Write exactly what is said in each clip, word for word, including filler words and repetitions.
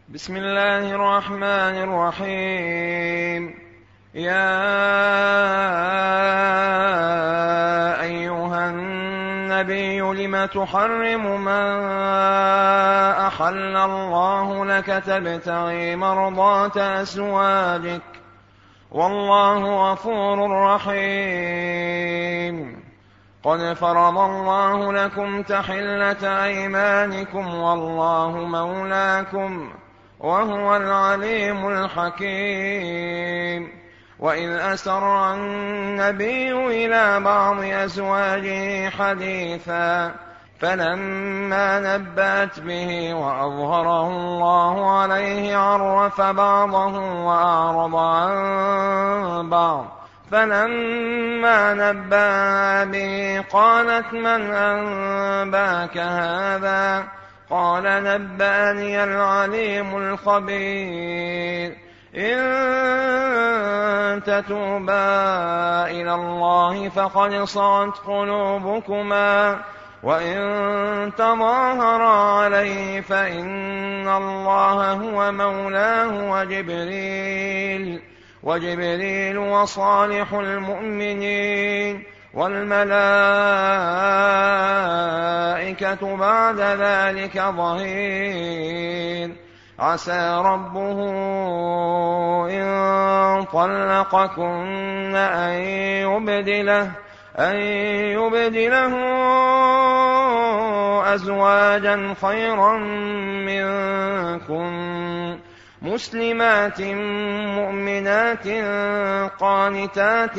بسم الله الرحمن الرحيم. يا أيها النبي لم تحرم ما أحل الله لك تبتغي مرضات أزواجك والله غفور رحيم. قد فرض الله لكم تحلة أيمانكم والله مولاكم وهو العليم الحكيم. وإذ أسر النبي إلى بعض أزواجه حديثا فلما نبأت به وأظهره الله عليه عرف بعضه وأعرض عن بعض، فلما نبأ به قالت من أنباك هذا؟ قال نبأني العليم الخبير. إن تتوبا إلى الله فقد صغت قلوبكما وإن تظاهرا عليه فإن الله هو مولاه وجبريل وجبريل وصالح المؤمنين والملائكة بعد ذلك ظهير. عسى ربه إن طلقكن أن يبدله, أن يبدله أزواجا خيرا منكن مسلمات مؤمنات قانتات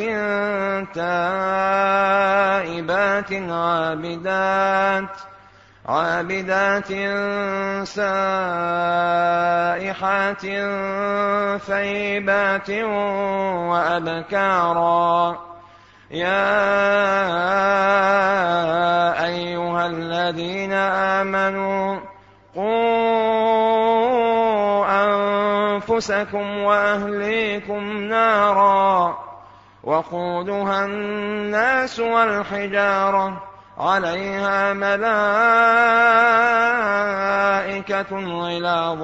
تائبات عابدات عابدات سائحات ثيبات وأبكارا. يا أيها الذين آمنوا قوا أنفسكم وأهليكم نارا وقودها الناس والحجارة عليها ملائكة غلاظ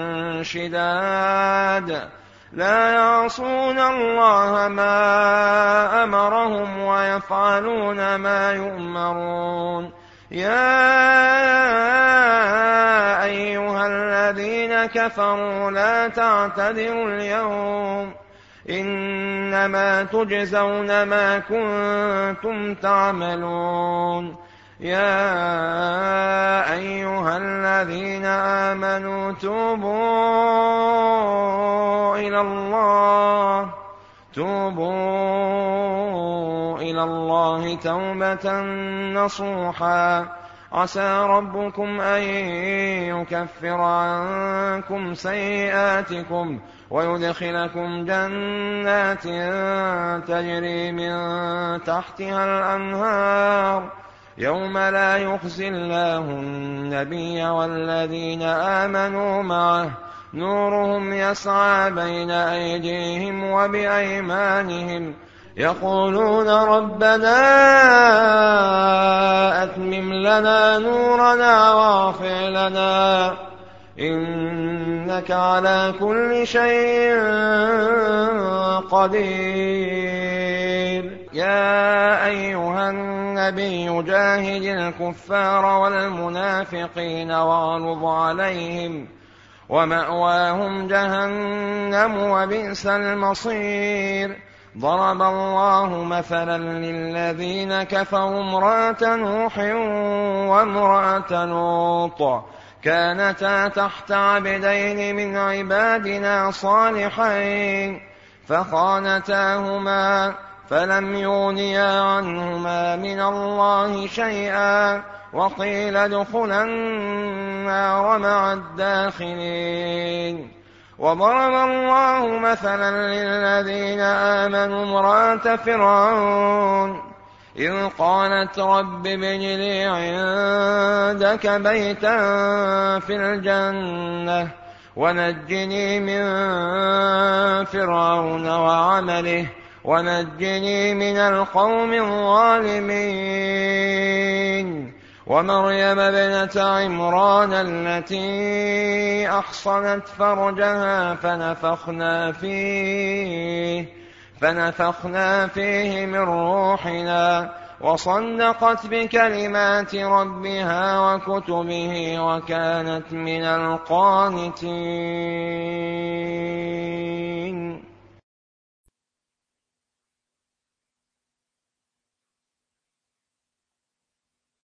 شداد لا يعصون الله ما أمرهم ويفعلون ما يؤمرون. يا أيها الذين كفروا لا تعتذروا اليوم إنما تجزون ما كنتم تعملون. يا أيها الذين آمنوا توبوا إلى الله توبوا إلى الله توبة نصوحا عسى ربكم أن يكفر عنكم سيئاتكم ويدخلكم جنات تجري من تحتها الأنهار يوم لا يخزي الله النبي والذين آمنوا معه نورهم يسعى بين أيديهم وبأيمانهم يقولون ربنا أتمم لنا نورنا واغفر لنا إنك على كل شيء قدير. يا أيها النبي جاهد الكفار والمنافقين واغلظ عليهم ومأواهم جهنم وبئس المصير. ضرب الله مثلا للذين كفروا امرأة نوح وامرأة لوط كانتا تحت عبدين من عبادنا صالحين فخانتاهما فلم يغنيا عنهما من الله شيئا وقيل ادخلا النار مع الداخلين. وضرب الله مثلا للذين آمنوا امرأة فرعون إذ قالت رب ابن لي عندك بيتا في الجنة ونجني من فرعون وعمله ونجني من القوم الظالمين. ومريم ابنة عمران التي أحصنت فرجها فنفخنا فيه, فنفخنا فيه من روحنا وصدقت بكلمات ربها وكتبه وكانت من القانتين.